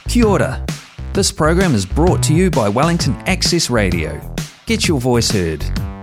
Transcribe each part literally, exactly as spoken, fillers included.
Kia ora. This program is brought to you by Wellington Access Radio. Get your voice heard.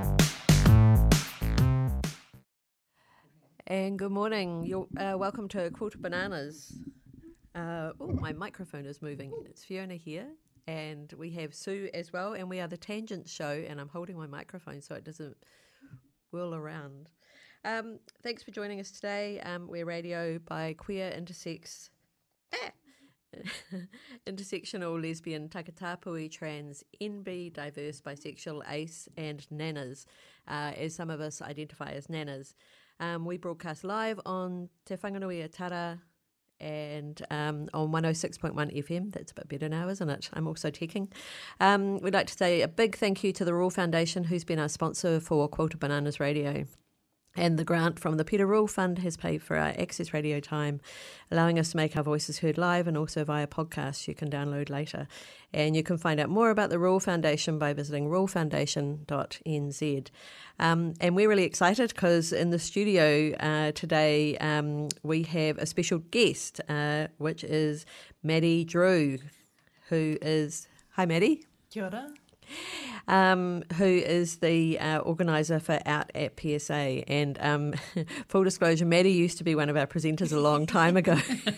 And good morning. You're uh, welcome to Quilted Bananas. Uh, oh, my microphone is moving. It's Fiona here, and we have Sue as well, and we are the Tangent Show, and I'm holding my microphone so it doesn't whirl around. Um, thanks for joining us today. Um, we're radio by queer, intersex, ah, intersectional, lesbian, takatapui, trans, N B, diverse, bisexual, ace, and nanas, uh, as some of us identify as nanas. Um, we broadcast live on Te Whanganui Atara and um, on one oh six point one F M. That's a bit better now, isn't it? I'm also teching. Um, we'd like to say a big thank you to the Rule Foundation, who's been our sponsor for Quilted Bananas Radio. And the grant from the Peter Rule Fund has paid for our Access Radio time, allowing us to make our voices heard live and also via podcasts you can download later. And you can find out more about the Rule Foundation by visiting rule foundation dot n z. Um, and we're really excited because in the studio uh, today um, we have a special guest, uh, which is Maddie Drew, who is... Hi, Maddie. Kia ora. Um, who is the uh, organiser for Out at P S A. And um, full disclosure, Maddie used to be one of our presenters a long time ago.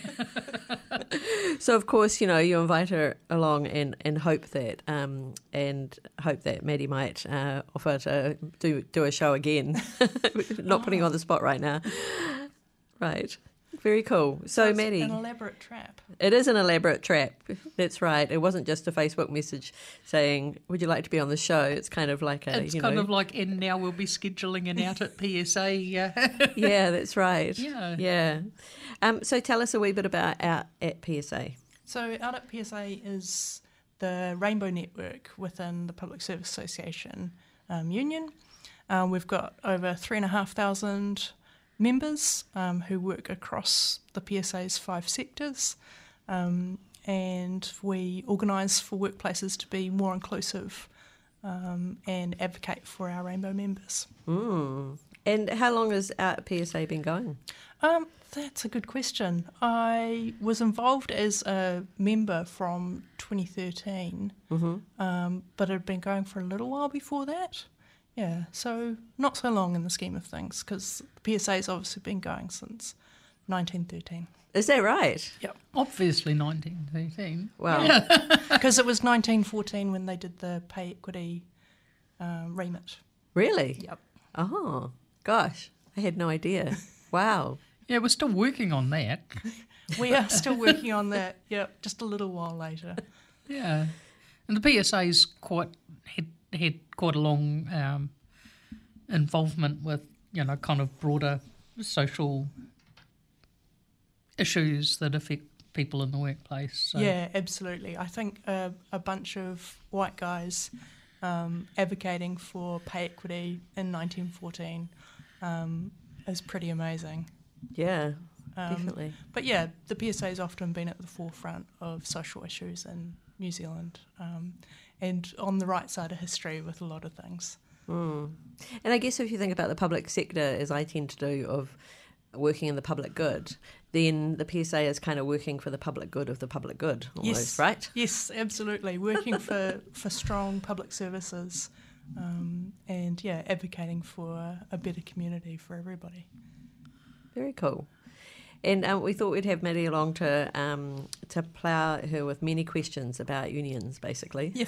So, of course, you know, you invite her along and, and hope that um, and hope that Maddie might uh, offer to do, do a show again. Not oh. putting you on the spot right now. Right. Very cool. So, so it's Maddie. an elaborate trap. It is an elaborate trap. That's right. It wasn't just a Facebook message saying, would you like to be on the show? It's kind of like a, It's you kind know. of like, and now we'll be scheduling an Out at P S A. Uh, Yeah, that's right. Yeah. Yeah. Um, so tell us a wee bit about Out at P S A. So Out at P S A is the Rainbow Network within the Public Service Association um, Union. Um, we've got over three and a half thousand members um, who work across the P S A's five sectors, um, and we organise for workplaces to be more inclusive um, and advocate for our Rainbow members. Mm. And how long has Out at P S A been going? Um, that's a good question. I was involved as a member from twenty thirteen, Mm-hmm. um, but it had been going for a little while before that. Yeah, so not so long in the scheme of things, because the P S A's obviously been going since nineteen thirteen. Is that right? Yep. obviously nineteen thirteen. Wow. Because it was nineteen fourteen when they did the pay equity um, remit. Really? Yep. Oh, gosh. I had no idea. Wow. Yeah, we're still working on that. We are still working on that, yep, just a little while later. Yeah. And the P S A's quite had, had quite a long um, involvement with, you know, kind of broader social issues that affect people in the workplace. So. Yeah, absolutely. I think uh, a bunch of white guys um, advocating for pay equity in nineteen fourteen um, is pretty amazing. Yeah, Um, definitely. But yeah, the P S A has often been at the forefront of social issues in New Zealand um, and on the right side of history with a lot of things. Mm. And I guess if you think about the public sector, as I tend to do, of working in the public good, then the P S A is kind of working for the public good of the public good, almost, Yes. right? Yes, absolutely. Working for, for strong public services um, and, yeah, advocating for a better community for everybody. Very cool. And um, we thought we'd have Maddie along to um, to plough her with many questions about unions, basically. Yeah.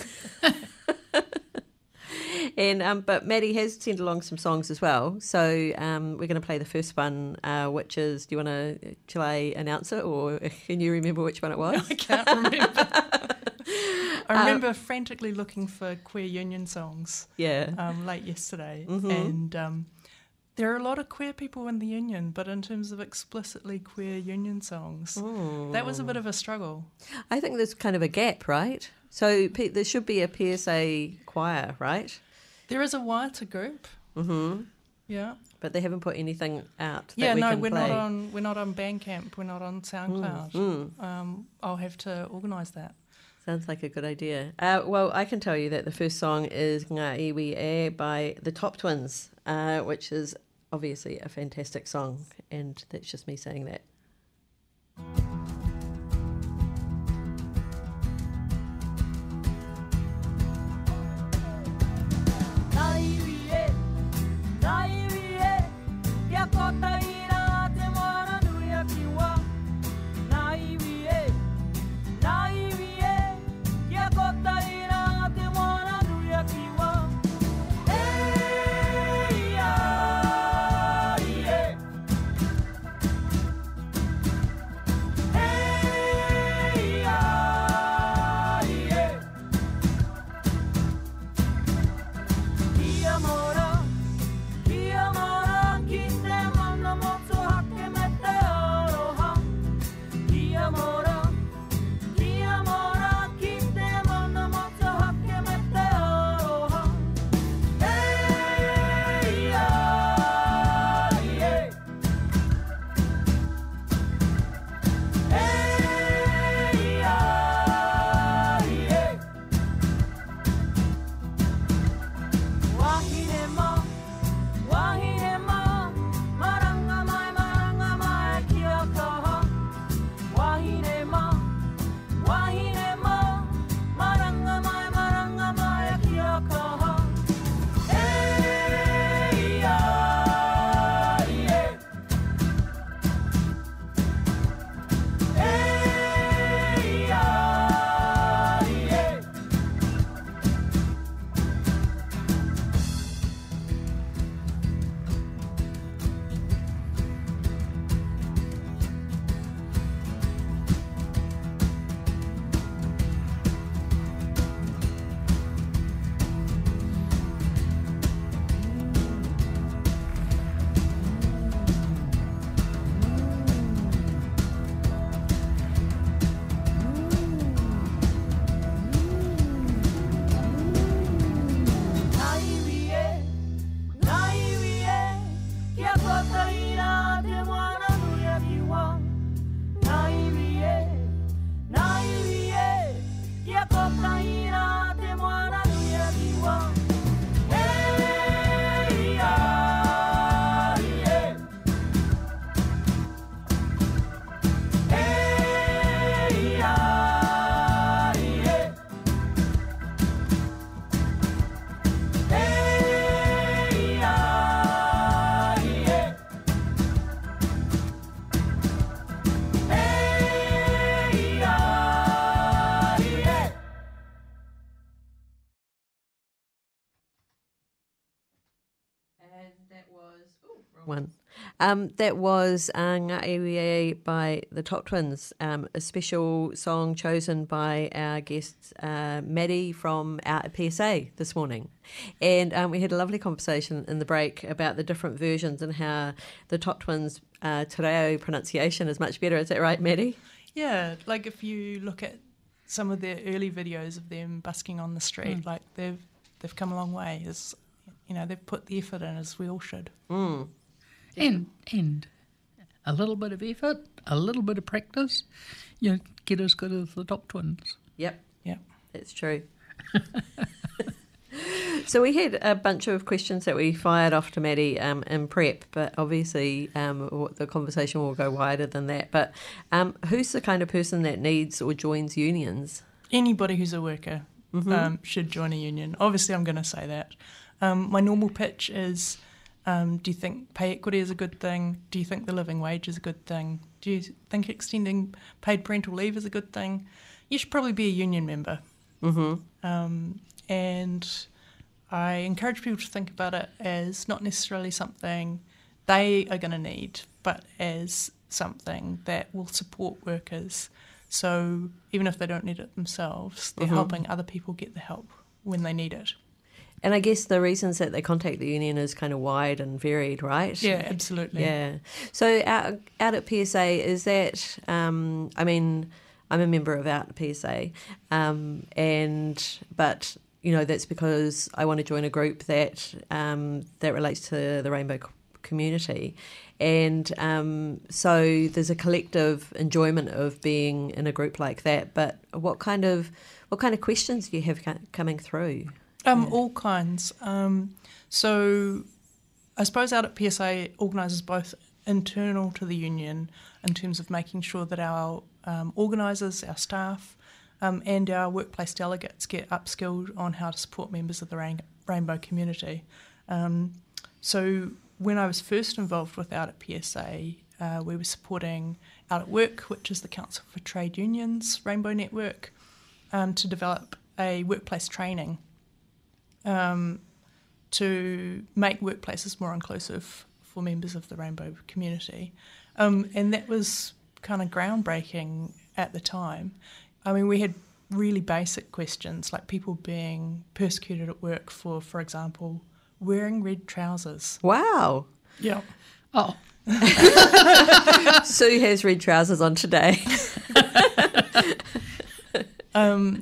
And um, but Maddie has sent along some songs as well. So um, we're going to play the first one, uh, which is, do you want to, shall I announce it, or can you remember which one it was? I can't remember. I remember um, frantically looking for queer union songs Yeah. um, late yesterday. Mm-hmm. And um, there are a lot of queer people in the union, but in terms of explicitly queer union songs, Mm. that was a bit of a struggle. I think there's kind of a gap, right? So P- there should be a P S A choir, right? There is a Waiata group. Mm-hmm. Yeah. But they haven't put anything out that Yeah, we no, can we're play. not on we're not on Bandcamp, we're not on SoundCloud. Mm, mm. Um, I'll have to organise that. Sounds like a good idea. Uh, well, I can tell you that the first song is Ngā Iwi E by the Top Twins, uh, which is obviously a fantastic song, and that's just me saying that. one. Um, that was uh, Ngā Iwi by the Top Twins, um, a special song chosen by our guest uh, Maddie from out at P S A this morning. And um, we had a lovely conversation in the break about the different versions and how the Top Twins' uh, te reo pronunciation is much better. Is that right, Maddie? Yeah, like if you look at some of their early videos of them busking on the street, mm. like they've they've come a long way. It's, you know, they've put the effort in, as we all should. Mm. And and a little bit of effort, a little bit of practice, you get as good as the Top Twins. Yep, yep, that's true. So we had a bunch of questions that we fired off to Maddie um, in prep, but obviously um, the conversation will go wider than that. But um, who's the kind of person that needs or joins unions? Anybody who's a worker mm-hmm. um, should join a union. Obviously, I'm going to say that. Um, my normal pitch is, um, do you think pay equity is a good thing? Do you think the living wage is a good thing? Do you think extending paid parental leave is a good thing? You should probably be a union member. Mm-hmm. Um, and I encourage people to think about it as not necessarily something they are going to need, but as something that will support workers. So even if they don't need it themselves, they're mm-hmm. helping other people get the help when they need it. And I guess the reasons that they contact the union is kind of wide and varied, right? Yeah, absolutely. Yeah. So out, out at P S A, is that, um, I mean, I'm a member of out at P S A, um, and but, you know, that's because I want to join a group that um, that relates to the rainbow community. And um, so there's a collective enjoyment of being in a group like that. But what kind of what kind of questions do you have coming through? Um, yeah. All kinds. Um, so I suppose out at P S A organises both internal to the union in terms of making sure that our um, organisers, our staff um, and our workplace delegates get upskilled on how to support members of the rain- rainbow community. Um, so when I was first involved with Out at P S A, uh, we were supporting Out at Work, which is the Council for Trade Unions Rainbow Network, um, to develop a workplace training Um, to make workplaces more inclusive for members of the rainbow community. Um, and that was kind of groundbreaking at the time. I mean, we had really basic questions, like people being persecuted at work for, for example, wearing red trousers. Wow. Yeah. Oh. Sue has red trousers on today. um,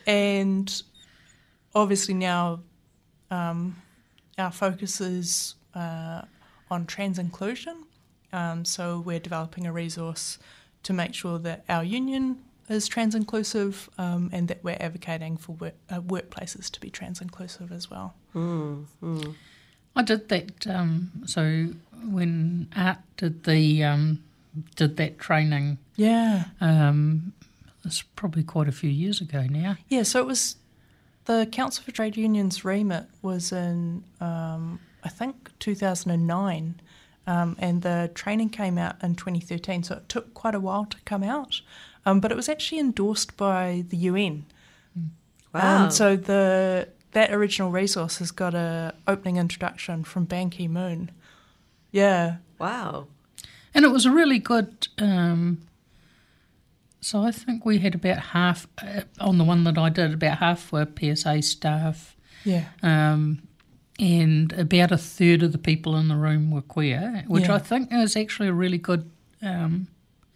and obviously now um, our focus is uh, on trans inclusion. Um, so we're developing a resource to make sure that our union is trans inclusive um, and that we're advocating for work, uh, workplaces to be trans inclusive as well. Mm, mm. I did that. Um, so when Art did the um, did that training, yeah, um, it's probably quite a few years ago now. Yeah, so it was the Council for Trade Unions remit was in um, I think two thousand nine. Um, and the training came out in twenty thirteen, so it took quite a while to come out. Um, but it was actually endorsed by the U N. Wow. Um, so the that original resource has got a opening introduction from Ban Ki-moon. Yeah. Wow. And it was a really good... Um, so I think we had about half, uh, on the one that I did, about half were P S A staff. Yeah. Um And about a third of the people in the room were queer, which yeah. I think is actually a really good, um,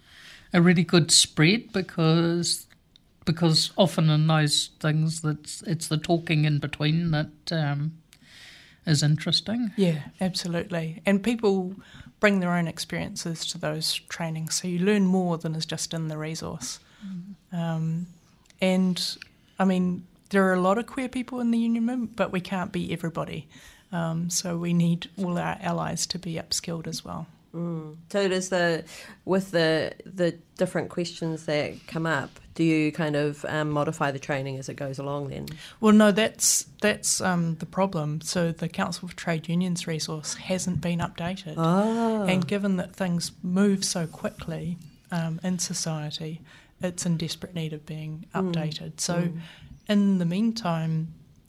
a really good spread because because often in those things that's it's the talking in between that um, is interesting. Yeah, absolutely. And people bring their own experiences to those trainings, so you learn more than is just in the resource. Mm. Um, and I mean. There are a lot of queer people in the union movement, but we can't be everybody. Um, so we need all our allies to be upskilled as well. Mm. So does the with the the different questions that come up, do you kind of um, modify the training as it goes along then? Well, no, that's that's um, the problem. So the Council for Trade Unions resource hasn't been updated. Oh. And given that things move so quickly um, in society, it's in desperate need of being updated. Mm. So. Mm. In the meantime,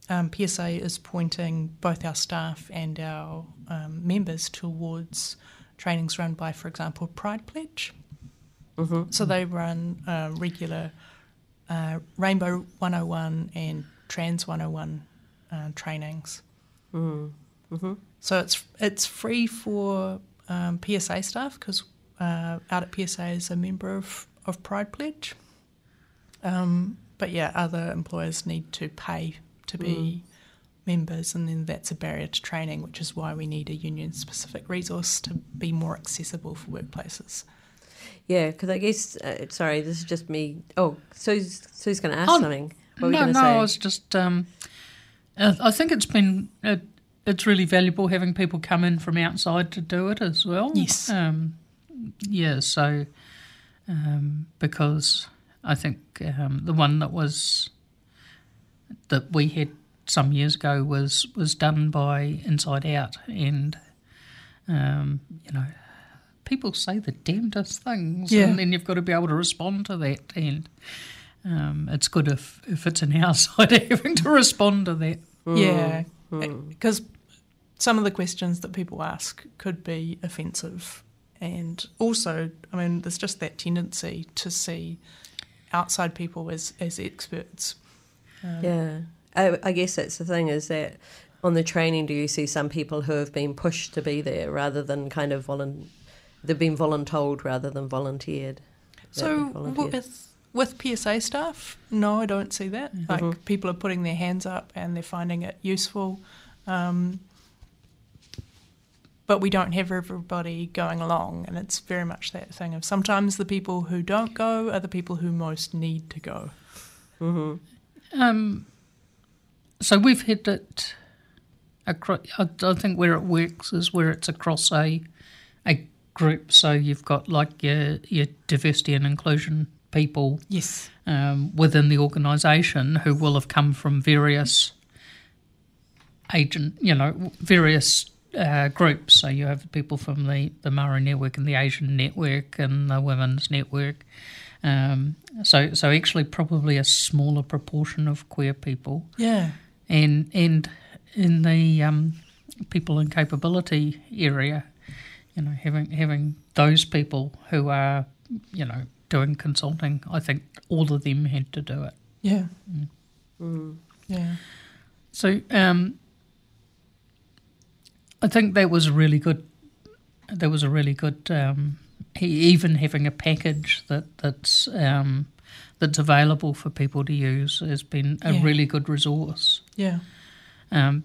um, P S A is pointing both our staff and our um, members towards trainings run by, for example, Pride Pledge. Mm-hmm. So they run uh, regular uh, Rainbow one oh one and Trans one oh one uh, trainings. Mm-hmm. Mm-hmm. So it's it's free for um, P S A staff because uh, out at P S A is a member of, of Pride Pledge. Um, but yeah, other employers need to pay to be mm. members, and then that's a barrier to training, which is why we need a union-specific resource to be more accessible for workplaces. Yeah, because I guess, uh, sorry, this is just me. Oh, Sue's, Sue's going to ask oh, something. What were no, you going to no, say? I was just, um, uh, I think it's been, uh, it's really valuable having people come in from outside to do it as well. Yes. Um, yeah, so, um, because I think um, the one that was, that we had some years ago was, was done by Inside Out, and, um, you know, people say the damnedest things, yeah. and then you've got to be able to respond to that, and um, it's good if, if it's an outsider having to respond to that. Mm. Yeah, because mm. some of the questions that people ask could be offensive, and also, I mean, there's just that tendency to see outside people as, as experts. Um, yeah, I, I guess that's the thing, is that on the training, do you see some people who have been pushed to be there rather than kind of volunteer? They've been voluntold rather than volunteered. So with with P S A staff, no, I don't see that. Mm-hmm. Like, people are putting their hands up and they're finding it useful. Um, but we don't have everybody going along, and it's very much that thing of sometimes the people who don't go are the people who most need to go. Mm-hmm. Um, so we've had it across, I, I think where it works is where it's across a a group, so you've got like your your diversity and inclusion people, yes, um, within the organisation who will have come from various agent, you know, various uh, groups. So you have people from the the Maori Network and the Asian Network and the Women's Network. Um, so so actually probably a smaller proportion of queer people. Yeah, and and in the um, people and capability area. You know, having having those people who are, you know, doing consulting, I think all of them had to do it. Yeah. Mm. Mm. Yeah. So um, I think that was really good. That was a really good. Um, even having a package that that's um, that's available for people to use has been a yeah. really good resource. Yeah. Um,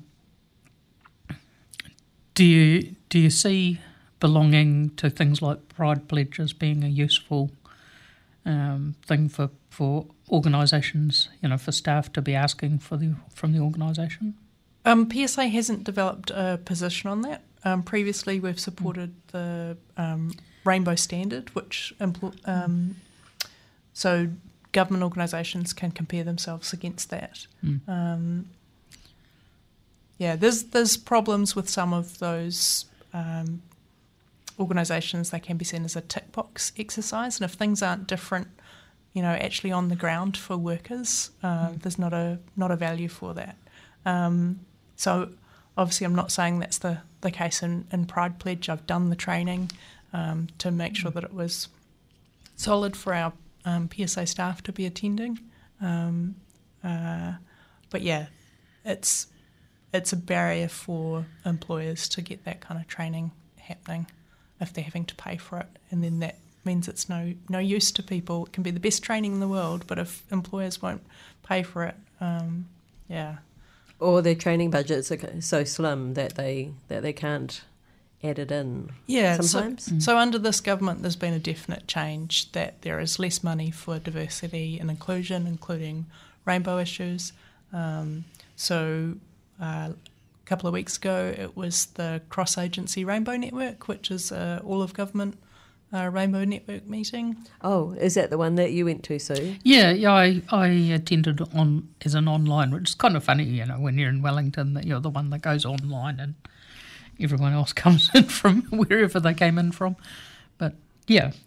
do you do you see belonging to things like Pride Pledge as being a useful um, thing for, for organisations, you know, for staff to be asking for the from the organisation? Um, P S A hasn't developed a position on that. Um, previously, we've supported mm. the um, Rainbow Standard, which impl- um, so government organisations can compare themselves against that. Mm. Um, yeah, there's there's problems with some of those. Um, organisations, they can be seen as a tick box exercise, and if things aren't different, you know, actually on the ground for workers, uh, mm. there's not a not a value for that. Um, so obviously I'm not saying that's the, the case in, in Pride Pledge. I've done the training um, to make sure that it was solid for our um, P S A staff to be attending. Um, uh, but yeah, it's it's a barrier for employers to get that kind of training happening if they're having to pay for it, and then that means it's no no use to people. It can be the best training in the world, but if employers won't pay for it, um, yeah. Or their training budgets are so slim that they that they can't add it in. Yeah, sometimes. So, mm. so under this government, there's been a definite change that there is less money for diversity and inclusion, including rainbow issues. Um, so. Uh, A couple of weeks ago, it was the Cross-Agency Rainbow Network, which is uh, all-of-government uh, Rainbow Network meeting. Oh, is that the one that you went to, Sue? Yeah, yeah, I, I attended on as an online, which is kind of funny, you know, when you're in Wellington, that you're the one that goes online and everyone else comes in from wherever they came in from. But, yeah,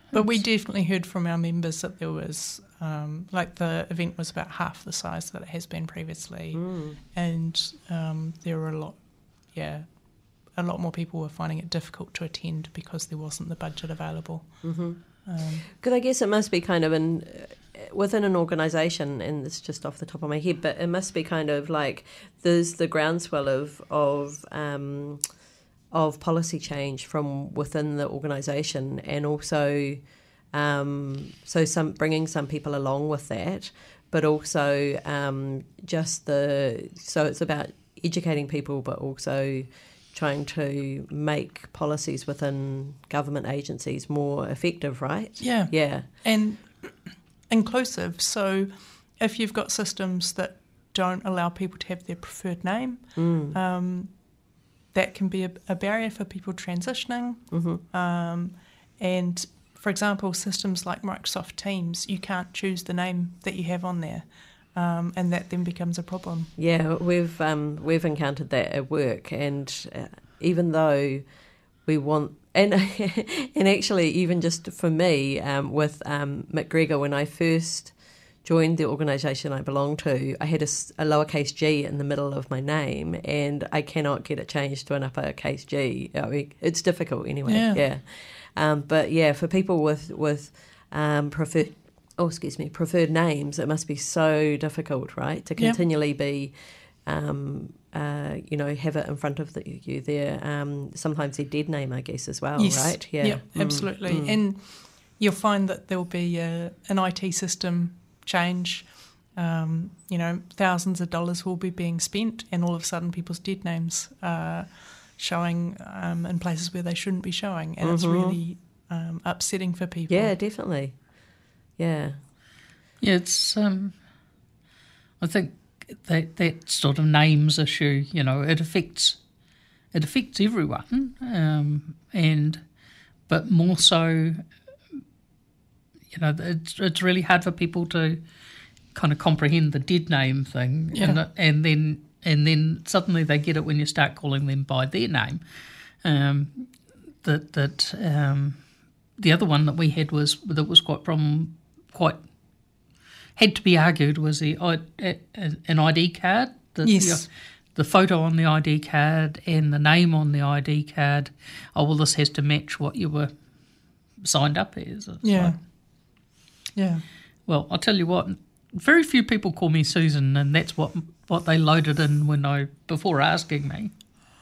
But we definitely heard from our members that there was, um, like the event was about half the size that it has been previously, Mm. and um, there were a lot, yeah, a lot more people were finding it difficult to attend because there wasn't the budget available. Mm-hmm. Um, Because I guess it must be kind of in uh, within an organisation, and it's just off the top of my head, but it must be kind of like there's the groundswell of of um, of policy change from within the organisation, and also um, so some bringing some people along with that, but also um, just the so it's about educating people, but also trying to make policies within government agencies more effective, right? yeah, Yeah. and inclusive. So if you've got systems that don't allow people to have their preferred name, Mm. um, that can be a, a barrier for people transitioning. Mm-hmm. Um, and for example, systems like Microsoft Teams, you can't choose the name that you have on there, um, and that then becomes a problem. Yeah, we've um, we've encountered that at work, and uh, even though we want, and and actually even just for me, um, with um, McGregor, when I first joined the organisation I belonged to, I had a, s- a lowercase g in the middle of my name, and I cannot get it changed to an uppercase G. I mean, it's difficult anyway. Yeah. yeah. Um, but yeah, for people with with um, preferred, oh excuse me, preferred names, it must be so difficult, right, to Yeah. continually be, um, uh, you know, have it in front of the, you there. Um, sometimes their dead name, I guess, as well, Yes. right? Yeah, Yep, Mm, absolutely. mm. And you'll find that there'll be a, an I T system change. Um, you know, thousands of dollars will be being spent, and all of a sudden people's dead names are showing um, in places where they shouldn't be showing, and it's Mhm. really um, upsetting for people. Yeah, definitely. Yeah. Yeah, it's. Um, I think that that sort of names issue, you know, it affects it affects everyone, um, and but more so, you know, it's it's really hard for people to kind of comprehend the dead name thing, Yeah. and and then and then suddenly they get it when you start calling them by their name. Um, that that um, the other one that we had was that was quite problem quite. had to be argued was the I- an I D card. The, Yes. The, the photo on the I D card and the name on the I D card. Oh, well, this has to match what you were signed up as. It's Yeah. like, Yeah. well, I'll tell you what. Very few people call me Susan, and that's what what they loaded in when I before asking me.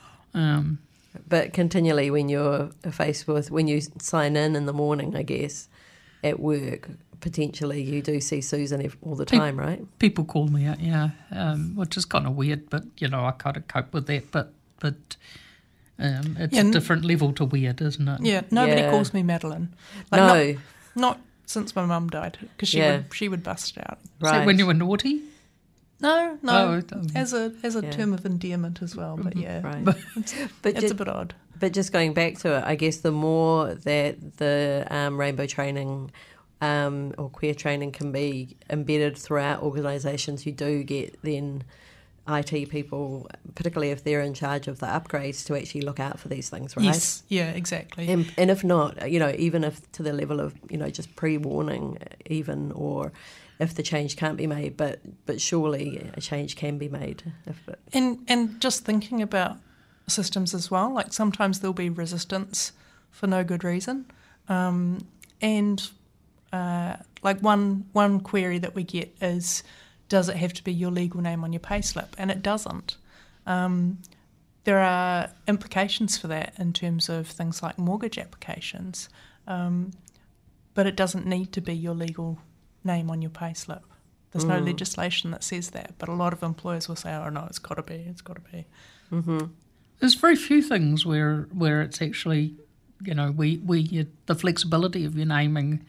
Um, But continually, when you're faced with, when you sign in in the morning, I guess, at work, potentially you do see Susan ev- all the Pe- time, right? people call me out, yeah, um, which is kind of weird, but you know I kind of cope with that. But but um, it's Yeah, a n- different level to weird, isn't it? Yeah. Nobody Yeah. calls me Madeline. no, Not, not since my mum died, because she Yeah. would she would bust it out. Is that right. when you were naughty? No, no, Oh, it- um, as a as a Yeah. term of endearment as well. But yeah, Right. it's, But it's ju- a bit odd. But just going back to it, I guess the more that the um, rainbow training um, or queer training can be embedded throughout organisations, you do get then I T people, particularly if they're in charge of the upgrades, to actually look out for these things, right? Yes, yeah, exactly. And, and if not, you know, even if to the level of, you know, just pre-warning even, or if the change can't be made, but but surely a change can be made. If it, And and just thinking about systems as well, like sometimes there'll be resistance for no good reason, um, and uh, like one one query that we get is, does it have to be your legal name on your payslip? And it doesn't. Um, there are implications for that in terms of things like mortgage applications, um, but it doesn't need to be your legal name on your payslip. There's no Mm. legislation that says that, but a lot of employers will say, "Oh no, it's got to be, it's got to be." mm-hmm. There's very few things where where it's actually, you know, we we you, the flexibility of your naming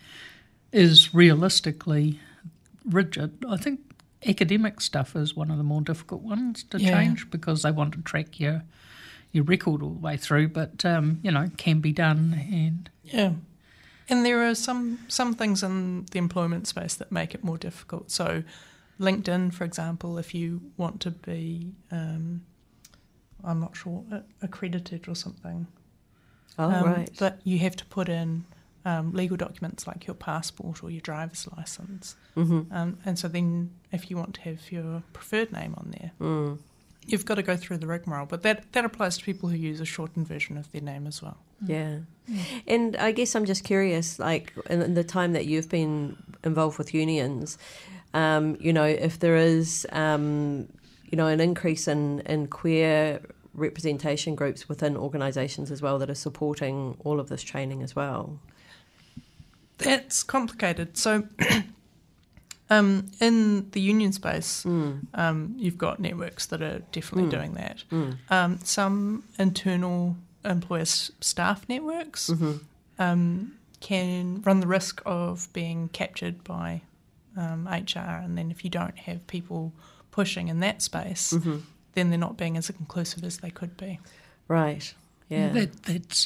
is realistically rigid. I think academic stuff is one of the more difficult ones to Yeah. change because they want to track your your record all the way through, but um, you know, can be done. And Yeah. And there are some, some things in the employment space that make it more difficult. So LinkedIn, for example, if you want to be, um, I'm not sure, accredited or something. Oh, um, right. But you have to put in um, legal documents like your passport or your driver's license. Mm-hmm. Um, and so then if you want to have your preferred name on there, Mm. you've got to go through the rigmarole. But that, that applies to people who use a shortened version of their name as well. Yeah. And I guess I'm just curious, like, in, in the time that you've been involved with unions, um, you know, if there is, um, you know, an increase in, in queer representation groups within organisations as well that are supporting all of this training as well. That's complicated. So um, in the union space, Mm. um, you've got networks that are definitely Mm. doing that. Mm. Um, some internal employer s- staff networks Mm-hmm. um, can run the risk of being captured by um, H R, and then if you don't have people pushing in that space, Mm-hmm. then they're not being as inclusive as they could be. Right. Yeah. That, that's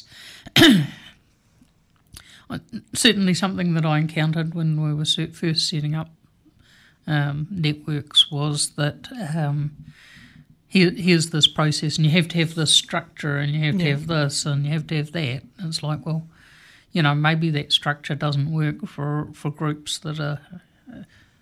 certainly something that I encountered when we were se- first setting up um, networks was that um, here, here's this process and you have to have this structure and you have to Yeah. have this and you have to have that. And it's like, well, you know, maybe that structure doesn't work for, for groups that are uh,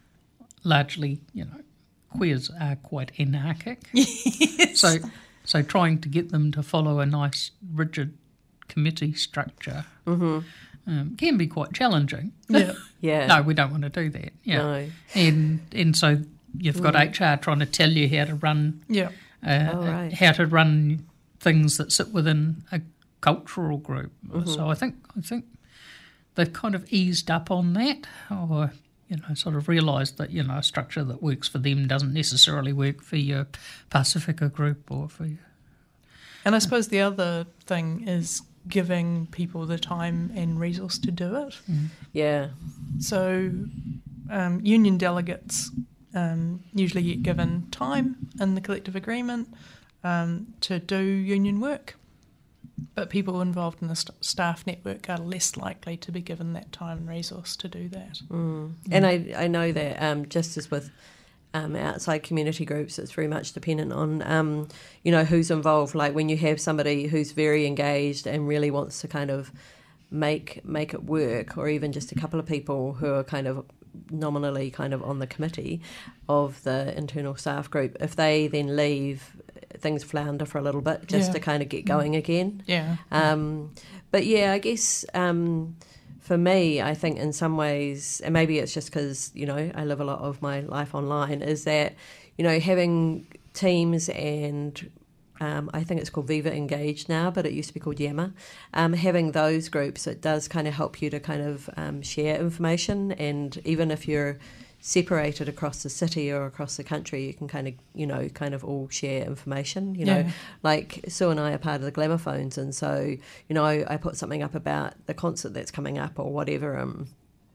largely, you know, queers are quite anarchic. Yes. So, so trying to get them to follow a nice rigid committee structure Mm-hmm. um, can be quite challenging. Yeah. Yeah. No, we don't want to do that. Yeah, No. and and so you've got Mm. H R trying to tell you how to run, Yeah. uh, Oh, right. how to run things that sit within a cultural group. Mm-hmm. So I think I think they've kind of eased up on that, or you know, sort of realised that you know a structure that works for them doesn't necessarily work for your Pacifica group or for your. And I suppose the other thing is giving people the time and resource to do it. Yeah. So um, union delegates um, usually get given time in the collective agreement um, to do union work. But people involved in the st- staff network are less likely to be given that time and resource to do that. Mm. And I, I know that um, just as with um, outside community groups, it's very much dependent on, um, you know, who's involved. Like when you have somebody who's very engaged and really wants to kind of make make it work, or even just a couple of people who are kind of nominally kind of on the committee of the internal staff group, if they then leave, things flounder for a little bit just Yeah. to kind of get going again. Yeah. Um, but yeah, I guess um, for me, I think in some ways, and maybe it's just because, you know, I live a lot of my life online, is that, you know, having teams and um, I think it's called Viva Engage now, but it used to be called Yammer. Um, having those groups, it does kind of help you to kind of um, share information, and even if you're separated across the city or across the country, you can kind of, you know, kind of all share information, you know. Yeah. Like Sue and I are part of the Glamophones, and so, you know, I, I put something up about the concert that's coming up or whatever, um,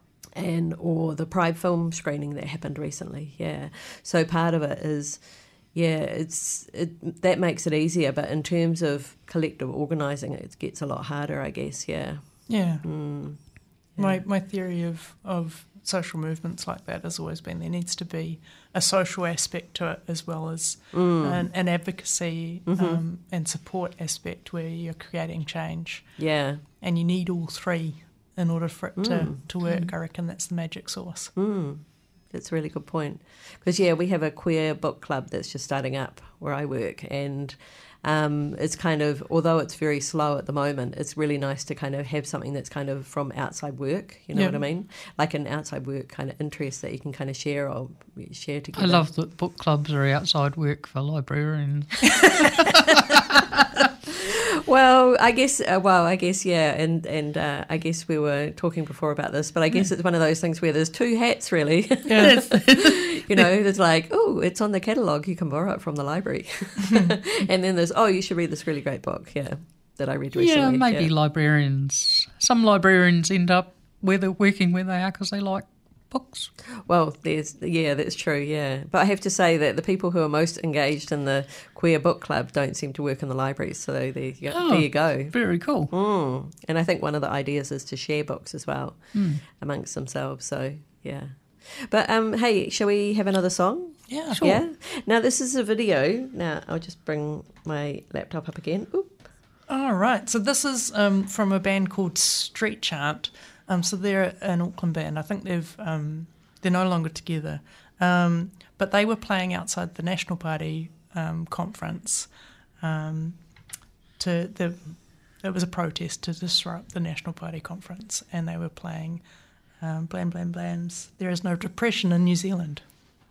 and or the Pride film screening that happened recently, yeah. So part of it is, yeah, it's it that makes it easier, but in terms of collective organising, it gets a lot harder, I guess, yeah. Yeah. Mm, yeah. My my theory of, of social movements like that has always been there needs to be a social aspect to it as well as Mm. an, an advocacy Mhm. um, and support aspect where you're creating change. Yeah. And you need all three in order for it to, Mm. to work. I reckon that's the magic sauce. Mm. That's a really good point. Because, yeah, we have a queer book club that's just starting up where I work, and um, it's kind of, although it's very slow at the moment, it's really nice to kind of have something that's kind of from outside work, you know Yeah. what I mean? Like an outside work kind of interest that you can kind of share or share together. I love that book clubs are outside work for librarians. Well, I guess, uh, well, I guess, yeah, and and uh, I guess we were talking before about this, but I guess it's one of those things where there's two hats, really. Yeah. You know, there's like, oh, it's on the catalogue, you can borrow it from the library. And then there's, oh, you should read this really great book, yeah, that I read recently. Yeah, maybe librarians. Some librarians end up where they're working where they are because they like books. Well, there's, yeah, that's true, yeah. But I have to say that the people who are most engaged in the queer book club don't seem to work in the libraries, so there you go. Oh. There you go. Very cool. Mm. And I think one of the ideas is to share books as well Mm. amongst themselves, so yeah. But um, hey, shall we have another song? Yeah. Yeah. Now this is a video. Now I'll just bring my laptop up again. Oop. Oh, right. So this is um, from a band called Street Chant. Um, so they're an Auckland band. I think they've um, they're no longer together. Um, but they were playing outside the National Party um, conference. Um, to the it was a protest to disrupt the National Party conference, and they were playing um, Blam Blam Blam's "There Is No Depression in New Zealand."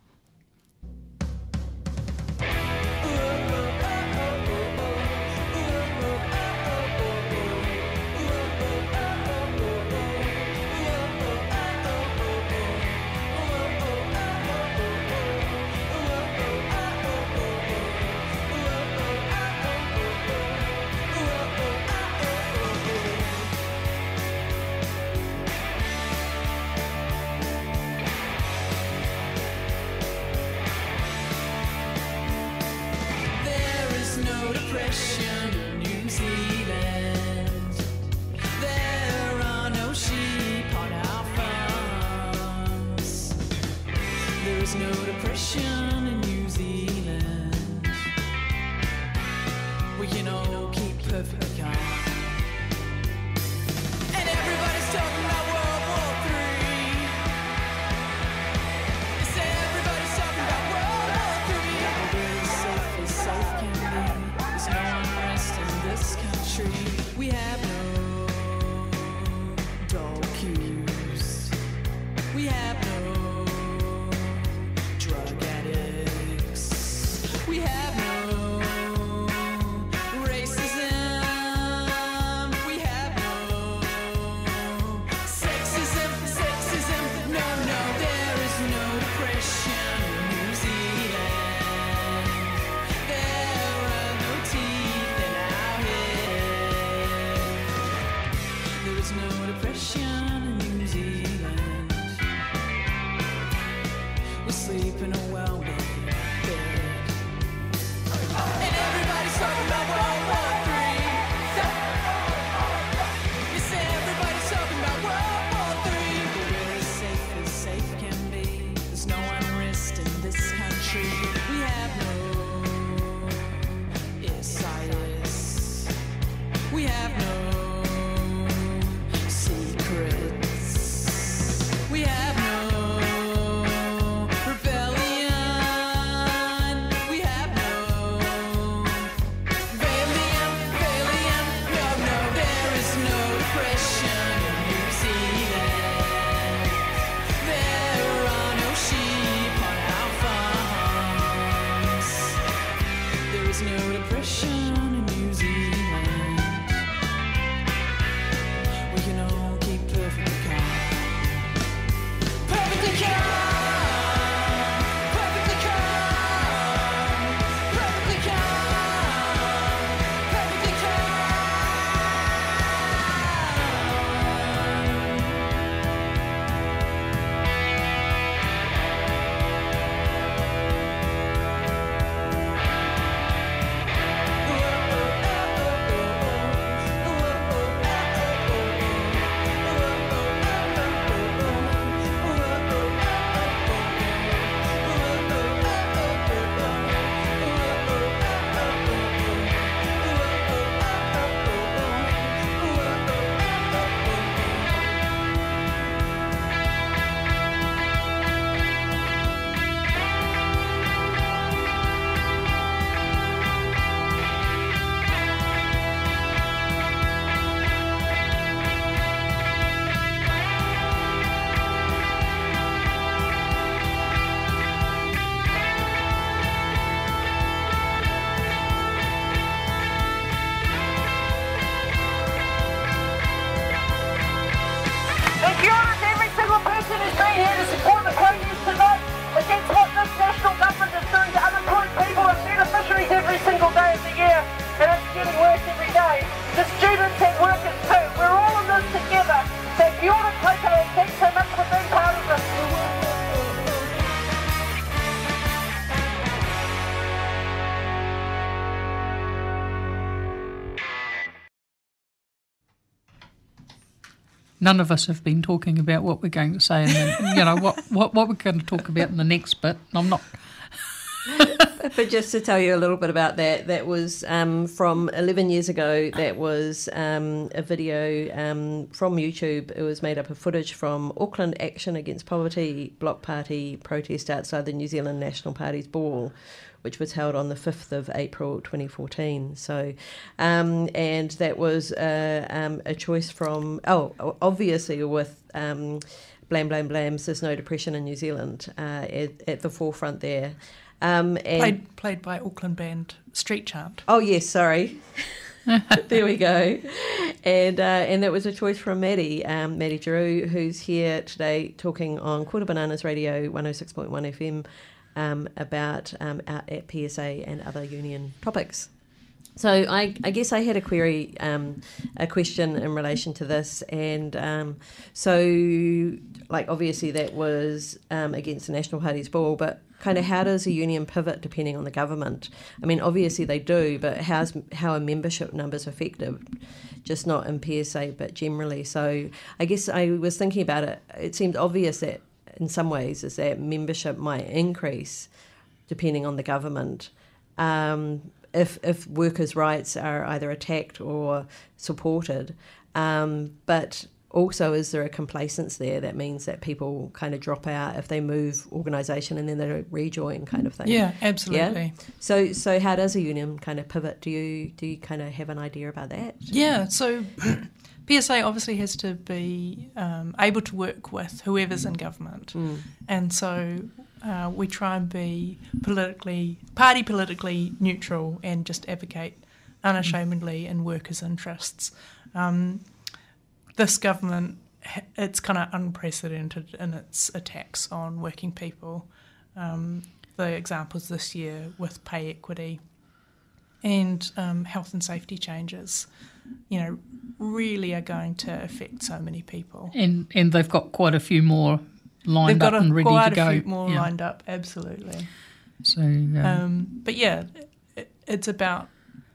None of us have been talking about what we're going to say, and then, you know what, what what we're going to talk about in the next bit. I'm not. But just to tell you a little bit about that, that was um, from eleven years ago. That was um, a video um, from YouTube. It was made up of footage from Auckland Action Against Poverty Block Party protest outside the New Zealand National Party's ball, which was held on the fifth of April twenty fourteen. So, um, and that was uh, um, a choice from, oh, obviously with um, Blam Blam Blams, There's No Depression in New Zealand uh, at, at the forefront there. Um, and Played, played by Auckland band Street Chant. Oh, yes, sorry. There we go. And uh, and that was a choice from Maddie, um, Maddie Giroux, who's here today talking on Quarter Bananas Radio one oh six point one F M um, about um, out at P S A and other union topics. So I, I guess I had a query, um, a question in relation to this, and um, so like obviously that was um, against the National Party's ball, but kind of how does a union pivot depending on the government? I mean, obviously they do, but how's how are membership numbers effective? Just not in P S A, but generally. So I guess I was thinking about it. It seemed obvious that in some ways is that membership might increase depending on the government. Um, if if workers' rights are either attacked or supported. Um, but also, is there a complacence there that means that people kind of drop out if they move organisation and then they don't rejoin kind of thing? Yeah, absolutely. Yeah? So so how does a union kind of pivot? Do you do you kind of have an idea about that? Yeah, so P S A obviously has to be um, able to work with whoever's in government. Mm. And so uh, we try and be politically, party politically neutral and just advocate unashamedly in workers' interests. Um, this government, it's kind of unprecedented in its attacks on working people. Um, the examples this year with pay equity and um, health and safety changes, you know, really are going to affect so many people. And and they've got quite a few more lined They've got up a, and ready quite to go. a few more yeah. lined up, absolutely. So, um, Um, but yeah, it, it's about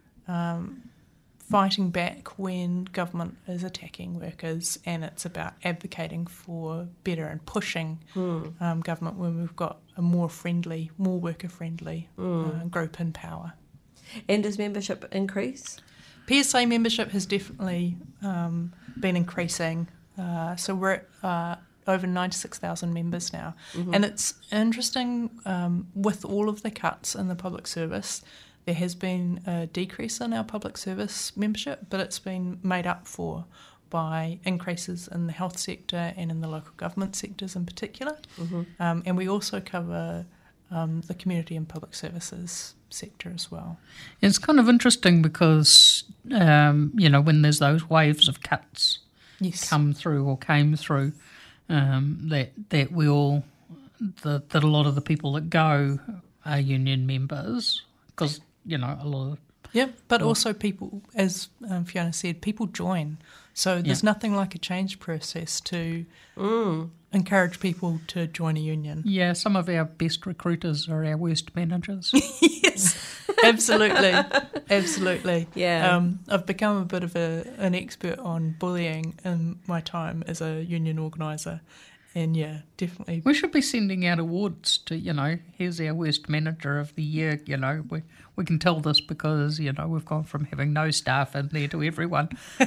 um, fighting back when government is attacking workers, and it's about advocating for better and pushing Mm. um, government when we've got a more friendly, more worker-friendly Mm. uh, group in power. And does membership increase? P S A membership has definitely um, been increasing. Uh, so we're at uh, over ninety-six thousand members now. Mm-hmm. And it's interesting, um, with all of the cuts in the public service, there has been a decrease in our public service membership, but it's been made up for by increases in the health sector and in the local government sectors in particular. Mm-hmm. Um, and we also cover um, the community and public services sector as well. it's kind of interesting because, um, you know, when there's those waves of cuts Yes. come through or came through, um, that that we all, that, that a lot of the people that go are union members because, you know, a lot of... Yeah, but Well- also people, as um, Fiona said, people join. So there's Yeah. nothing like a change process to Mm. encourage people to join a union. Yeah, some of our best recruiters are our worst managers. Yes, absolutely, absolutely. Yeah. Um, I've become a bit of a, an expert on bullying in my time as a union organiser. And yeah, definitely. We should be sending out awards to, you know, here's our worst manager of the year, you know. We we can tell this because, you know, we've gone from having no staff in there to everyone.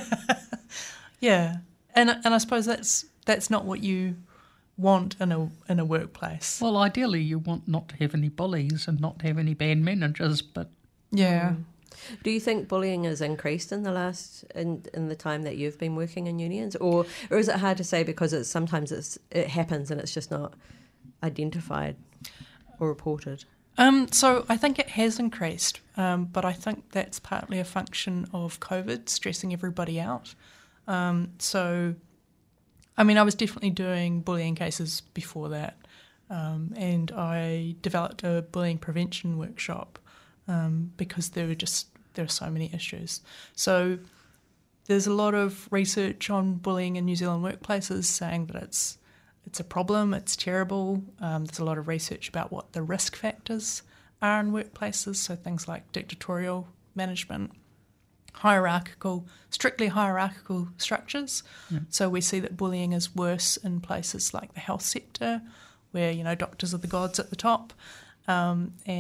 Yeah, and and I suppose that's that's not what you want in a in a workplace. Well, ideally you want not to have any bullies and not to have any bad managers, but Yeah. Do you think bullying has increased in the last in, in the time that you've been working in unions, or or is it hard to say because it's sometimes it's it happens and it's just not identified or reported? Um, so I think it has increased, um, but I think that's partly a function of COVID stressing everybody out. Um, so, I mean, I was definitely doing bullying cases before that, um, and I developed a bullying prevention workshop um, because there were just there are so many issues. So there's a lot of research on bullying in New Zealand workplaces saying that it's It's a problem, it's terrible. Um, there's a lot of research about what the risk factors are in workplaces, so things like dictatorial management, hierarchical, strictly hierarchical structures. Yeah. So we see that bullying is worse in places like the health sector, where, you know, doctors are the gods at the top. Um, and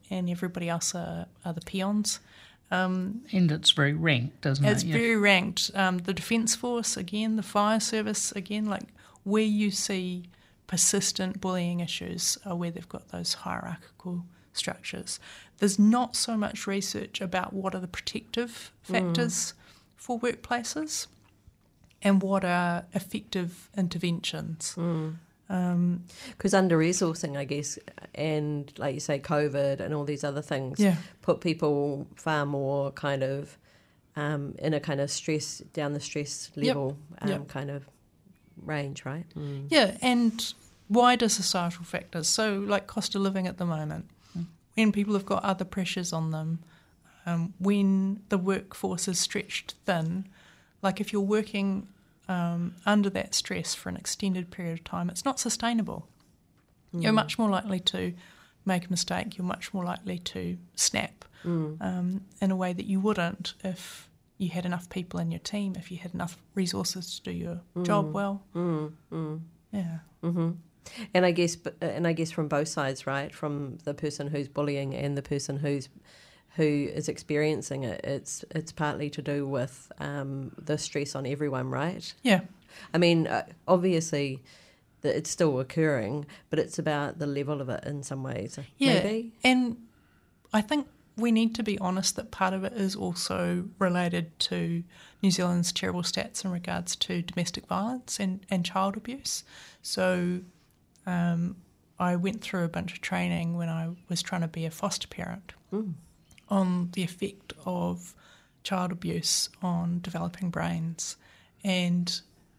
and everybody else are, are the peons. Um, And it's very ranked, isn't it's it? Yeah. very ranked. Um, the Defence Force, again, the fire service, again, like where you see persistent bullying issues are where they've got those hierarchical structures. There's not so much research about what are the protective factors mm. for workplaces and what are effective interventions. Mm. Um, Because under-resourcing, I guess, and like you say, COVID and all these other things yeah. put people far more kind of um, in a kind of stress, down the stress level Yep. um, Yep. kind of range, right? Mm. Yeah, and wider societal factors. So like cost of living at the moment, mm. when people have got other pressures on them, um, when the workforce is stretched thin, like if you're working um, under that stress for an extended period of time, it's not sustainable. Mm. You're much more likely to make a mistake. You're much more likely to snap Mm. um, in a way that you wouldn't if you had enough people in your team, if you had enough resources to do your Mm. job well. Mm. Mm. Yeah. Mm-hmm. And I guess, and I guess from both sides, right? From the person who's bullying and the person who's who is experiencing it, it's it's partly to do with um, the stress on everyone, right? Yeah. I mean, uh, obviously, that it's still occurring, but it's about the level of it in some ways. Yeah, maybe. And I think we need to be honest that part of it is also related to New Zealand's terrible stats in regards to domestic violence and, and child abuse. So um, I went through a bunch of training when I was trying to be a foster parent Mm. on the effect of child abuse on developing brains, and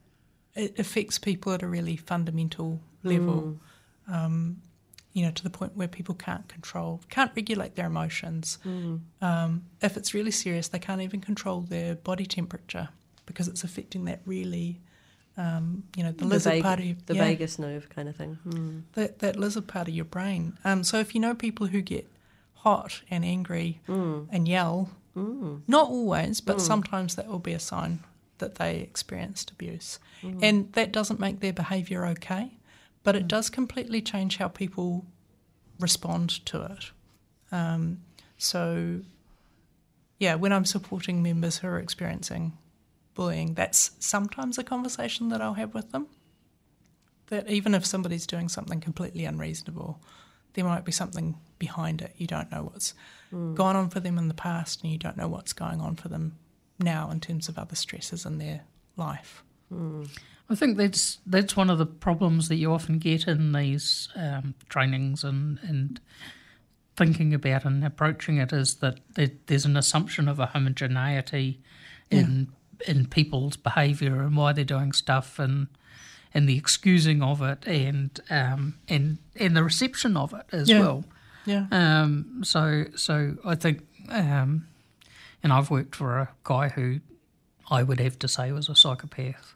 it affects people at a really fundamental level. Mm. Um, you know, to the point where people can't control, can't regulate their emotions. Mm. Um, if it's really serious, they can't even control their body temperature because it's affecting that really, um, you know, the, The lizard vag- part of your, the yeah, vagus nerve kind of thing. Mm. that, that lizard part of your brain. Um, so if you know people who get hot and angry Mm. and yell, Mm. not always, but Mm. sometimes that will be a sign that they experienced abuse. Mm. And that doesn't make their behaviour okay, but it Mm. does completely change how people respond to it. Um, so, yeah, when I'm supporting members who are experiencing bullying, that's sometimes a conversation that I'll have with them. That even if somebody's doing something completely unreasonable, there might be something behind it. You don't know what's Mm. gone on for them in the past, and you don't know what's going on for them now in terms of other stresses in their life. Mm. I think that's that's one of the problems that you often get in these um, trainings and, and thinking about and approaching it is that there, there's an assumption of a homogeneity in in people's behaviour and why they're doing stuff and and the excusing of it and um, and and the reception of it as Yeah. well. Yeah. Um, so so I think, um, and I've worked for a guy who I would have to say was a psychopath.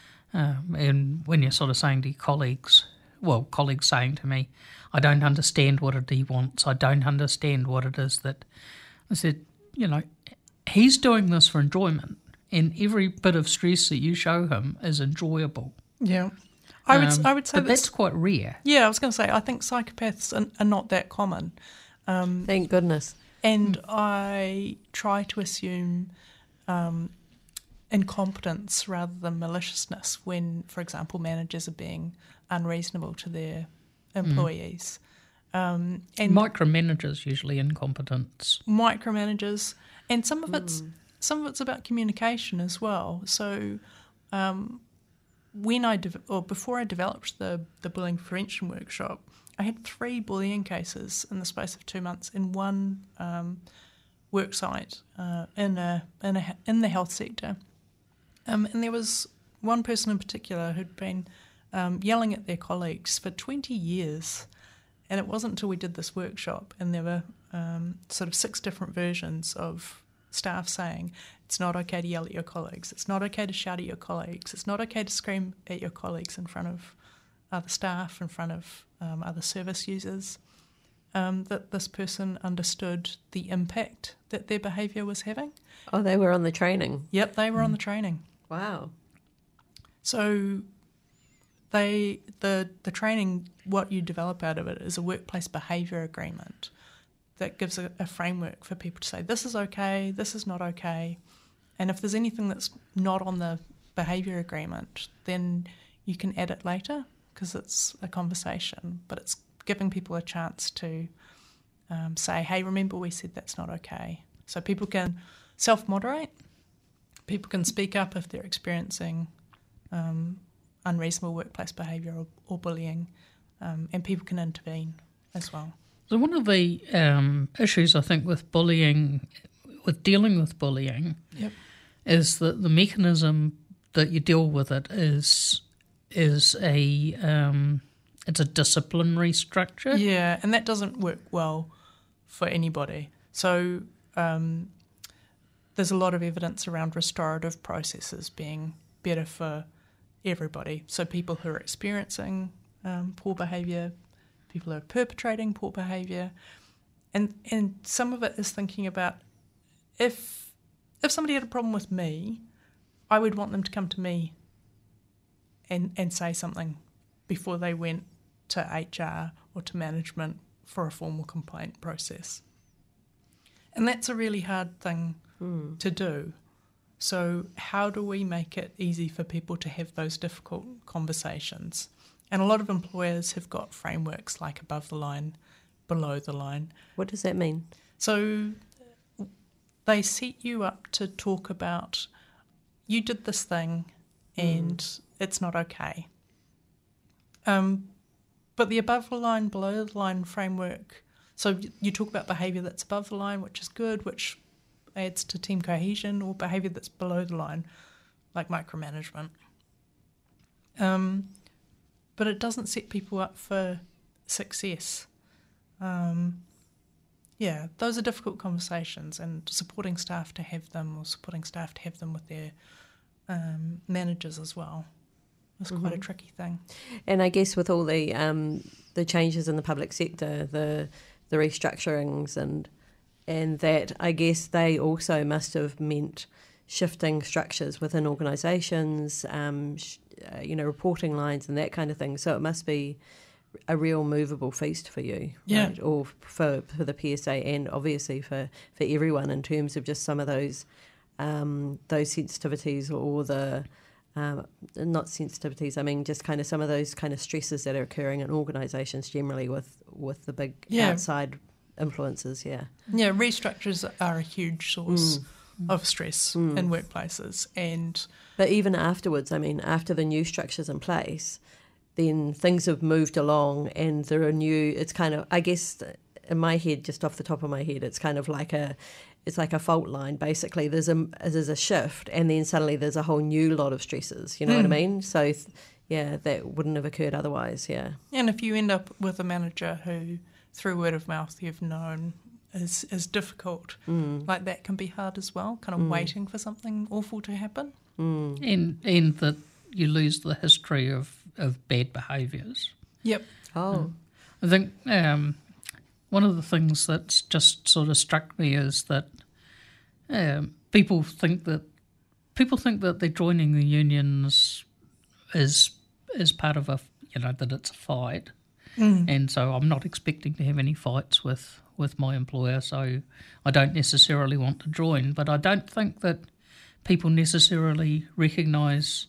Um, and when you're sort of saying to your colleagues, well, colleagues saying to me, I don't understand what it he wants, I don't understand what it is that, I said, you know, he's doing this for enjoyment, and every bit of stress that you show him is enjoyable. Yeah. I would Um, I would say but that's, that's quite rare. yeah, I was going to say, I think psychopaths are, are not that common. Um, Thank goodness. and I try to assume um, incompetence rather than maliciousness when, for example, managers are being unreasonable to their employees. Um, and Micromanagers usually incompetence. micromanagers, and some of it's some of it's about communication as well. So, um, when I de- or before I developed the the bullying prevention workshop, I had three bullying cases in the space of two months in one um, work site uh, in a in a in the health sector, um, and there was one person in particular who'd been um, yelling at their colleagues for twenty years. And it wasn't until we did this workshop, and there were um, sort of six different versions of staff saying, it's not okay to yell at your colleagues, it's not okay to shout at your colleagues, it's not okay to scream at your colleagues in front of other staff, in front of um, other service users, um, that this person understood the impact that their behaviour was having. Oh, they were on the training. Yep, they were on the training. Wow. So they the the training, what you develop out of it is a workplace behaviour agreement that gives a, a framework for people to say, this is okay, this is not okay. And if there's anything that's not on the behaviour agreement, then you can add it later because it's a conversation, but it's giving people a chance to um, say, hey, remember we said that's not okay. So people can self-moderate, people can speak up if they're experiencing um, unreasonable workplace behaviour or, or bullying, um, and people can intervene as well. So one of the um, issues, I think, with bullying, with dealing with bullying, Yep. is that the mechanism that you deal with it is is a um, it's a disciplinary structure. Yeah, and that doesn't work well for anybody. So um, there's a lot of evidence around restorative processes being better for everybody. So people who are experiencing um, poor behaviour, people who are perpetrating poor behaviour, and and some of it is thinking about if if somebody had a problem with me, I would want them to come to me and and say something before they went to H R or to management for a formal complaint process. And that's a really hard thing mm. to do. So how do we make it easy for people to have those difficult conversations? And a lot of employers have got frameworks like above the line, below the line. What does that mean? So they set you up to talk about, you did this thing and mm. it's not okay. Um, but the above the line, below the line framework, so you talk about behaviour that's above the line, which is good, which adds to team cohesion, or behaviour that's below the line, like micromanagement. Um, but it doesn't set people up for success. Um, yeah, those are difficult conversations, and supporting staff to have them, or supporting staff to have them with their um, managers as well. It's quite mm-hmm. a tricky thing. And I guess with all the um, the changes in the public sector, the the restructurings and and that, I guess they also must have meant shifting structures within organisations, um, sh- uh, you know, reporting lines and that kind of thing. So it must be a real movable feast for you, yeah. right? Or for for the P S A, and obviously for, for everyone, in terms of just some of those um, those sensitivities, or the um, not sensitivities. I mean, just kind of some of those kind of stresses that are occurring in organisations generally with with the big yeah. outside influences. Yeah, yeah. Restructures are a huge source mm. of stress mm. in workplaces, and but even afterwards, I mean, after the new structure's in place, then things have moved along, and there are new. It's kind of, I guess, in my head, just off the top of my head, it's kind of like a, it's like a fault line. Basically, there's a there's a shift, and then suddenly there's a whole new lot of stresses. You know mm. what I mean? So, yeah, that wouldn't have occurred otherwise. Yeah. And if you end up with a manager who, through word of mouth, you've known is is difficult, mm. like that can be hard as well. Kind of mm. waiting for something awful to happen. Mm. And and that you lose the history of. of bad behaviours. Yep. Oh. Um, I think um, one of the things that's just sort of struck me is that um, people think that people think that they're joining the unions is is part of a, you know, that it's a fight. Mm. And so I'm not expecting to have any fights with, with my employer, so I don't necessarily want to join. But I don't think that people necessarily recognise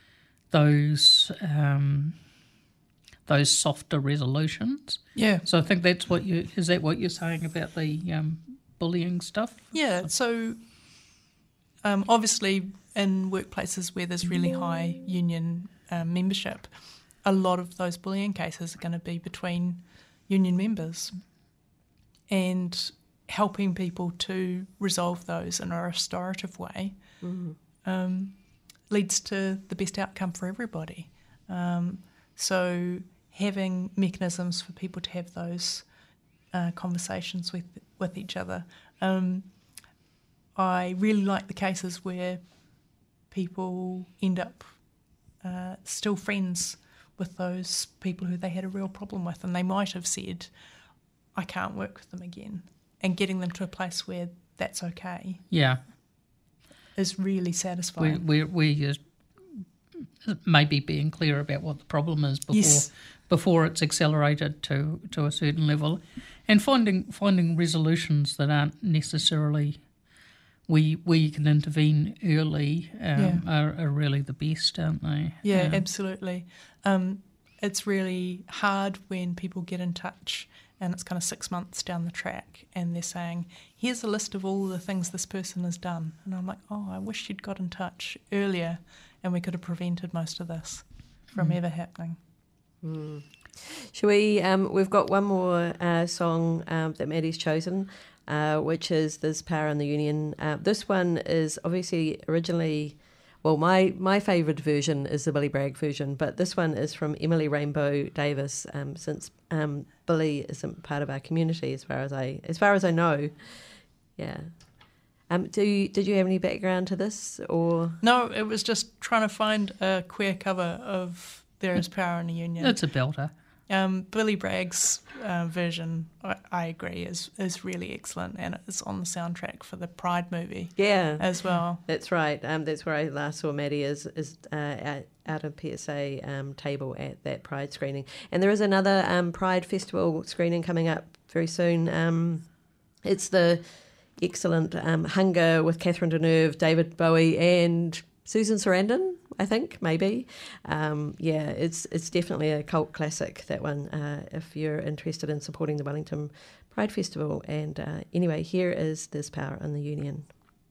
those um, those softer resolutions. Yeah. So I think that's what you is that what you're saying about the um, bullying stuff? Yeah. So um, obviously, in workplaces where there's really high union um, membership, a lot of those bullying cases are going to be between union members, and helping people to resolve those in a restorative way. Mm. Um, leads to the best outcome for everybody. Um, so having mechanisms for people to have those uh, conversations with with each other. Um, I really like the cases where people end up uh, still friends with those people who they had a real problem with, and they might have said, I can't work with them again, and getting them to a place where that's okay. Yeah. Is really satisfying. Where, where, where you maybe being clear about what the problem is before Yes. before it's accelerated to, to a certain level, and finding finding resolutions that aren't necessarily we we can intervene early um, Yeah. are, are really the best, aren't they? Yeah, Um, absolutely. Um, it's really hard when people get in touch and it's kind of six months down the track and they're saying, here's a list of all the things this person has done. And I'm like, oh, I wish you'd got in touch earlier and we could have prevented most of this from Mm. ever happening. Mm. Shall we? Um, we've got one more uh, song um, that Maddie's chosen, uh, which is "There's Power in the Union." Uh, this one is obviously originally, well, my my favourite version is the Billy Bragg version, but this one is from Emily Rainbow Davis. Um, since um, Billy isn't part of our community, as far as I as far as I know, yeah. Um, do you, did you have any background to this, or No, it was just trying to find a queer cover of There Is Power in the Union. It's a belter. Um, Billy Bragg's uh, version, I, I agree, is is really excellent, and it's on the soundtrack for the Pride movie yeah? as well. That's right. Um, that's where I last saw Maddie is is uh, at, at a P S A um, table at that Pride screening, and there is another um, Pride Festival screening coming up very soon. Um, it's the excellent um, Hunger with Catherine Deneuve, David Bowie, and Susan Sarandon. I think maybe, um, yeah. It's it's definitely a cult classic, that one. Uh, if you're interested in supporting the Wellington Pride Festival, and uh, anyway, here is "There's Power in the Union."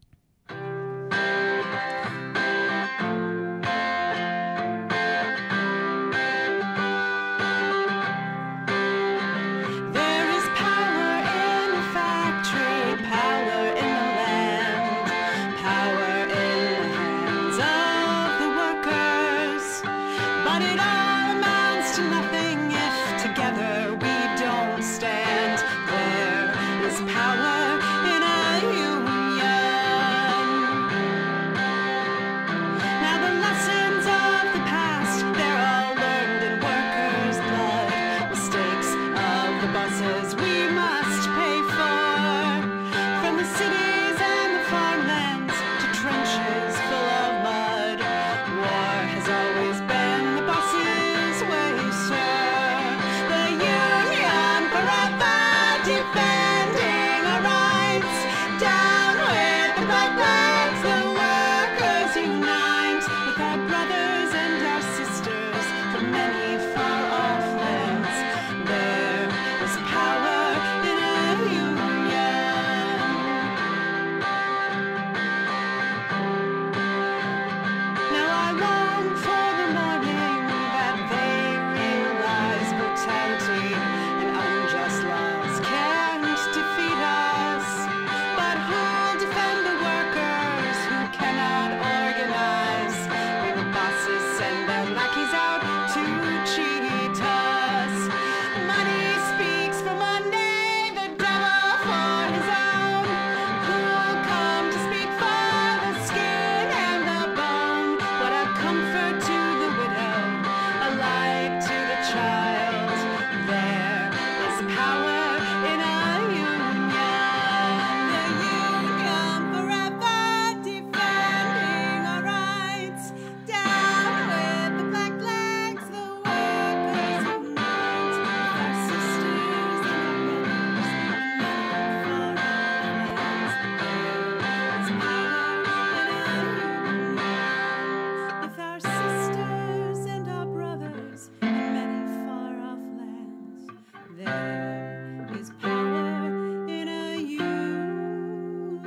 There is power in the factory, power in the land, power in the hands of the workers. But it all amounts to nothing if together we don't stand. There is power in a union. Now the lessons of the past, they're all learned in workers' blood. Mistakes of the bosses we must pay for. From the cities and the farmlands to trenches full of mud. War has always been the boss's way, sir. The union forever defending our rights. Down with the black flags, the workers unite with our brothers and our sisters from many far off lands. There is power in a union. Now I long for the morning that they realize brutality and unjust laws can't defeat us. But who'll defend the workers who cannot organize when the bosses send their lackeys out to cheat us? Money speaks for Monday, the devil for his own. Who'll come to speak for the skin and the bone? What a comfort to the widow, a light to the child. There is power in a union. The union forever defending our rights. Down with the black flags, the workers unite with our sisters and our brothers and far off lands. There is power in a union. With our sisters and our brothers in many far off lands, there is power in a union.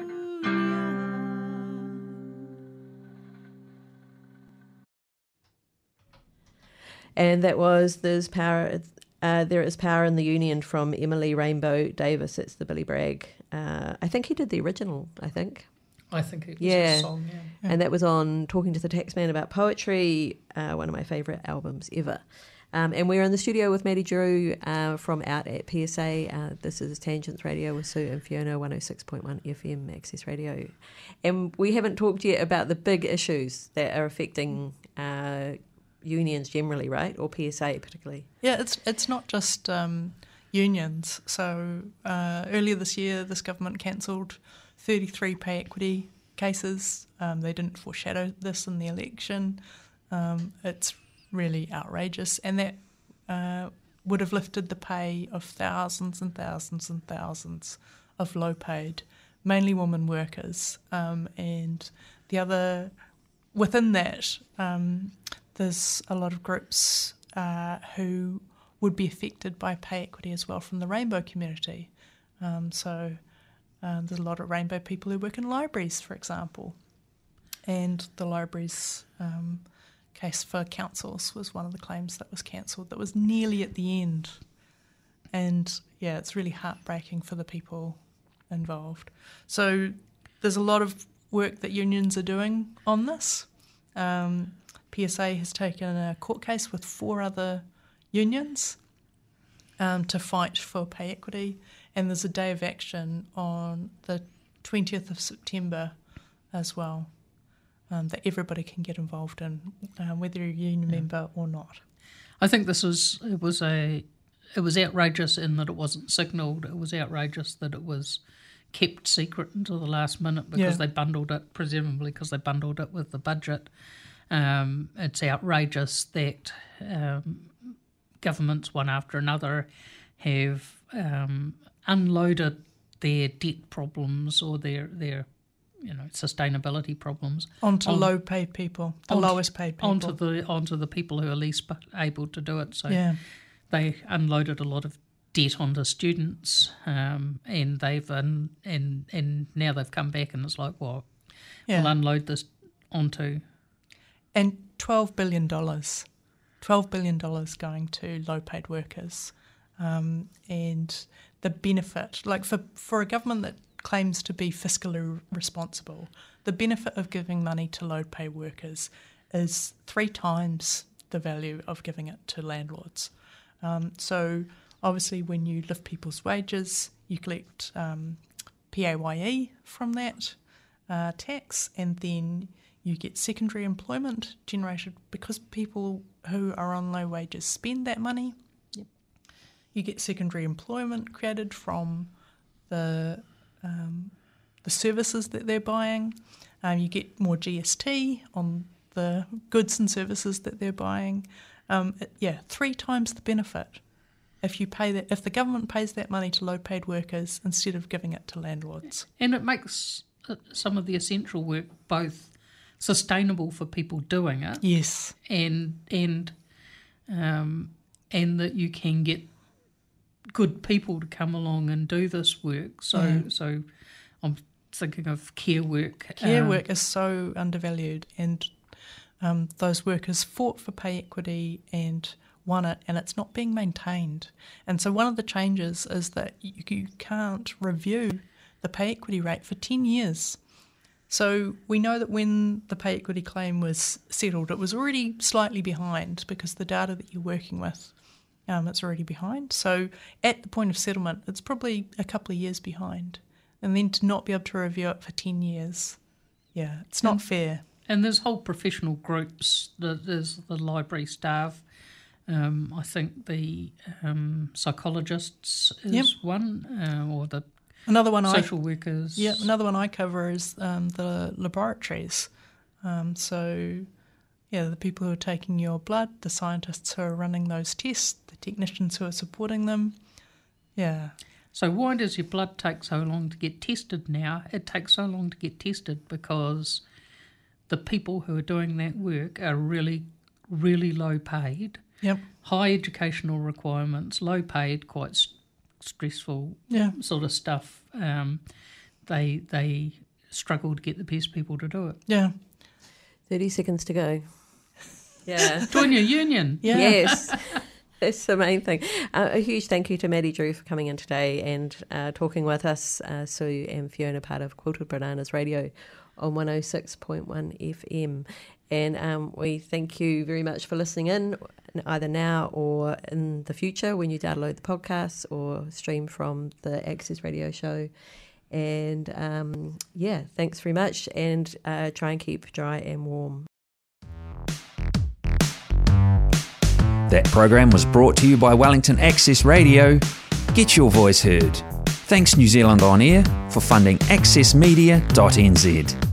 And that was "There's Power." Uh, there is Power in the Union from Emily Rainbow Davis. It's the Billy Bragg. Uh, I think he did the original. I think. I think it was Yeah. a song, yeah. And that was on Talking to the Taxman About Poetry, uh, one of my favourite albums ever. Um, and we're in the studio with Maddie Drew uh, from out at P S A. Uh, this is Tangents Radio with Sue and Fiona, one oh six point one F M Access Radio. And we haven't talked yet about the big issues that are affecting uh, unions generally, right? Or P S A particularly. Yeah, it's it's not just um, unions. So uh, earlier this year, this government cancelled thirty-three pay equity cases. Um, they didn't foreshadow this in the election. Um, it's really outrageous, and that uh, would have lifted the pay of thousands and thousands and thousands of low-paid, mainly women workers. Um, and the other, within that, um, there's a lot of groups uh, who would be affected by pay equity as well from the rainbow community. Um, so um, there's a lot of rainbow people who work in libraries, for example. And the libraries um, case for councils was one of the claims that was cancelled that was nearly at the end. And, yeah, it's really heartbreaking for the people involved. So there's a lot of work that unions are doing on this. Um, P S A has taken a court case with four other unions um, to fight for pay equity, and there's a day of action on the twentieth of September as well um, that everybody can get involved in, uh, whether you're a union yeah. member or not. I think this was it was a it was outrageous in that it wasn't signalled. It was outrageous that it was kept secret until the last minute because Yeah. they bundled it, presumably because they bundled it with the budget. Um, it's outrageous that um, governments, one after another, have um, unloaded their debt problems or their, their you know, sustainability problems Onto on- low-paid people, the onto- lowest paid people. onto the onto the people who are least able to do it. So yeah. they unloaded a lot of debt onto students, um, and they've un, and and now they've come back and it's like, well, Yeah. we'll unload this onto. And twelve billion dollars, twelve billion dollars going to low-paid workers. Um, and the benefit, like for, for a government that claims to be fiscally responsible, the benefit of giving money to low-paid workers is three times the value of giving it to landlords. Um, so obviously when you lift people's wages, you collect um, P A Y E from that uh, tax, and then you get secondary employment generated because people who are on low wages spend that money. Yep. You get secondary employment created from the um, the services that they're buying. Um, you get more G S T on the goods and services that they're buying. Um, it- yeah, three times the benefit if you pay that. If the government pays that money to low-paid workers instead of giving it to landlords. And it makes uh, some of the essential work both sustainable for people doing it, Yes. and and um, and that you can get good people to come along and do this work. So Yeah. so I'm thinking of care work. Care um, work is so undervalued, and um, those workers fought for pay equity and won it, and it's not being maintained. And so one of the changes is that you, you can't review the pay equity rate for ten years. So we know that when the pay equity claim was settled, it was already slightly behind because the data that you're working with, um, it's already behind. So at the point of settlement, it's probably a couple of years behind. And then to not be able to review it for ten years, yeah, it's not And- fair. And there's whole professional groups. There's the library staff. Um, I think the um, psychologists is Yep. one, uh, or the Another one I social workers. Yeah, another one I cover is um, the laboratories. Um, so, yeah, the people who are taking your blood, the scientists who are running those tests, the technicians who are supporting them. Yeah, So why does your blood take so long to get tested now? It takes so long to get tested because the people who are doing that work are really, really low paid, yep, high educational requirements, low paid, quite s- stressful yeah, sort of stuff. Um, they they struggle to get the best people to do it. yeah, thirty seconds to go. Yeah. Join your union. yeah. Yes. That's the main thing. Uh, a huge thank you to Maddie Drew for coming in today and uh, talking with us, uh, Sue and Fiona, part of Quilted Bananas Radio on one oh six point one F M. And um, we thank you very much for listening in, either now or in the future when you download the podcast or stream from the Access Radio show. And um, yeah, thanks very much, and uh, try and keep dry and warm. That program was brought to you by Wellington Access Radio. Get your voice heard. Thanks New Zealand On Air for funding access media dot n z.